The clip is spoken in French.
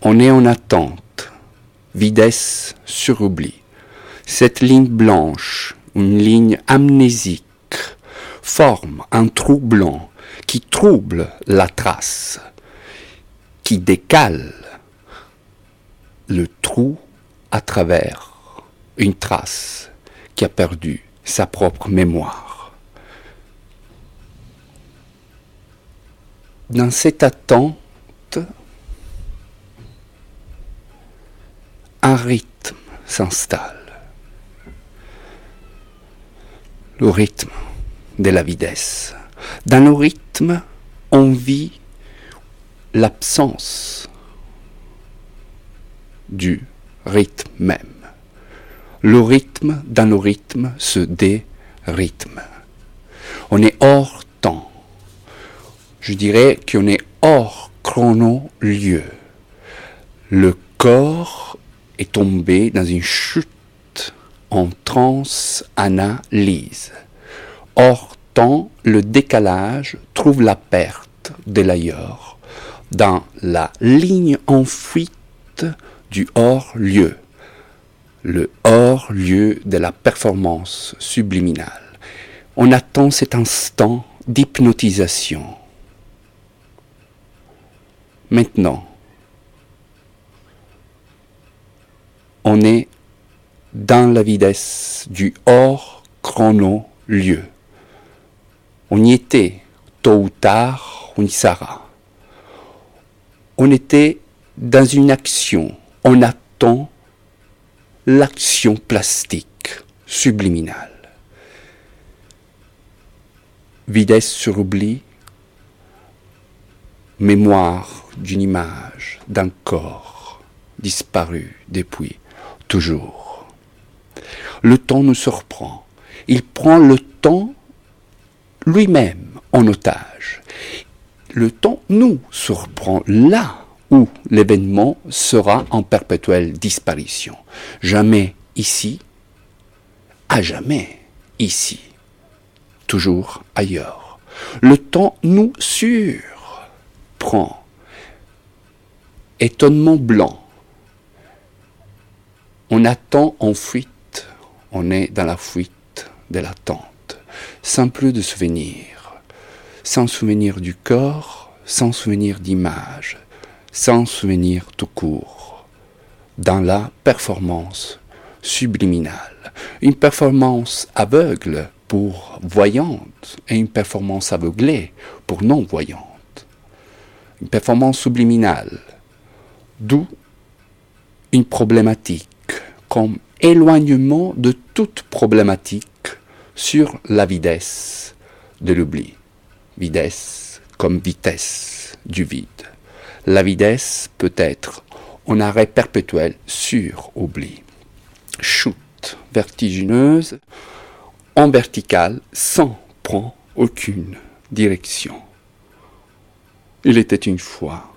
On est en attente, vitesse sur oubli. Cette ligne blanche, une ligne amnésique, forme un trou blanc qui trouble la trace, qui décale le trou à travers une trace qui a perdu sa propre mémoire. Dans cette attente, un rythme s'installe. Le rythme de la vitesse. Dans le rythme, on vit l'absence du rythme même. Le rythme, dans le rythme, se dérythme. On est hors temps. Je dirais qu'on est hors chrono-lieu. Le corps est tombé dans une chute en trans-analyse. Hors temps, le décalage trouve la perte de l'ailleurs dans la ligne en fuite du hors-lieu. Le hors-lieu de la performance subliminale. On attend cet instant d'hypnotisation. Maintenant, on est dans la vitesse du hors-chrono-lieu. On y était, tôt ou tard, on y sera. On était dans une action, on attend l'action plastique, subliminale. Vitesse sur oubli, mémoire d'une image, d'un corps, disparu depuis toujours. Le temps nous surprend. Il prend le temps lui-même en otage. Le temps nous surprend là où l'événement sera en perpétuelle disparition. Jamais ici, à jamais ici, toujours ailleurs. Le temps nous surprend. Étonnement blanc. On attend en fuite, on est dans la fuite de l'attente, sans plus de souvenirs, sans souvenir du corps, sans souvenir d'image, sans souvenir tout court, dans la performance subliminale. Une performance aveugle pour voyante et une performance aveuglée pour non-voyante. Une performance subliminale, d'où une problématique comme éloignement de toute problématique sur la vitesse de l'oubli. Vitesse comme vitesse du vide. La vitesse peut être en arrêt perpétuel sur oubli. Chute vertigineuse en verticale sans prendre aucune direction. Il était une fois